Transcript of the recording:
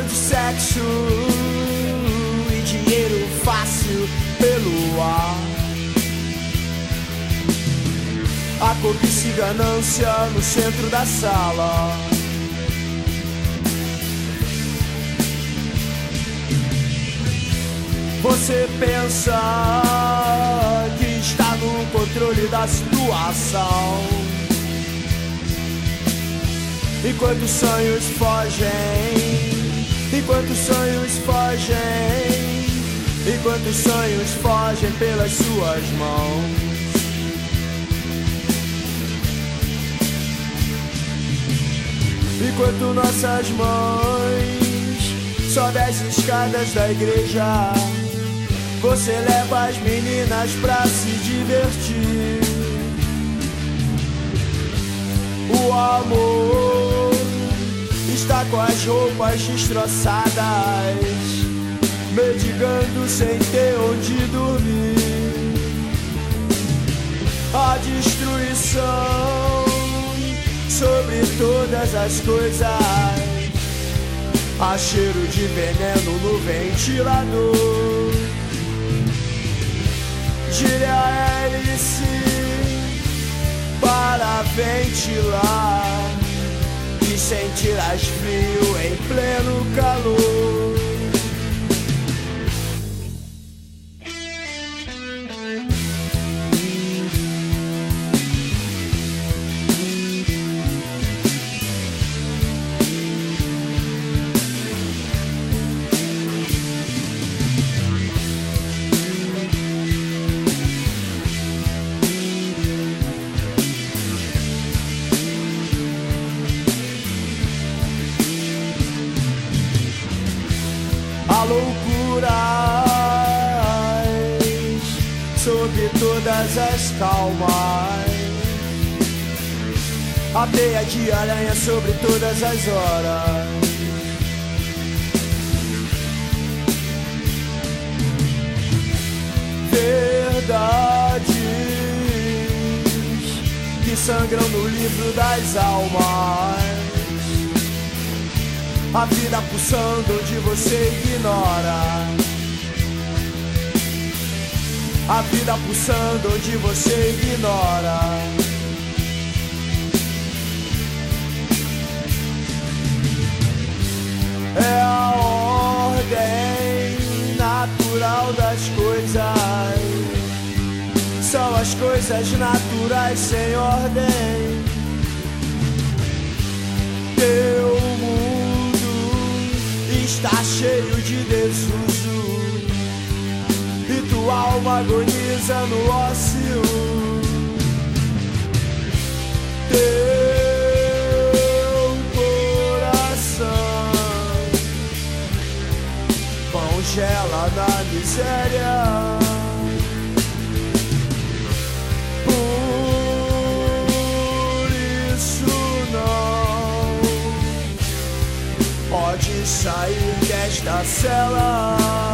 muito sexo e dinheiro fácil pelo ar. A cobiça e ganância no centro da sala. Você pensa que está no controle da situação, enquanto sonhos fogem, enquanto sonhos fogem, enquanto sonhos fogem pelas suas mãos. Enquanto nossas mães sobem as escadas da igreja, você leva as meninas pra se divertir. O amor está com as roupas destroçadas, mendigando sem ter onde dormir. A destruição sobre todas as coisas, há cheiro de veneno no ventilador. Gire a hélice para ventilar e sentirás frio em pleno calor. Loucuras sob todas as calmas, a teia de aranha sobre todas as horas. Verdades que sangram no livro das almas, a vida pulsando onde você ignora. A vida pulsando onde você ignora. É a ordem natural das coisas. São as coisas naturais sem ordem. Teu está cheio de desuso e tua alma agoniza no ócio. Teu coração congela na miséria. Por isso não pode sair desta cela.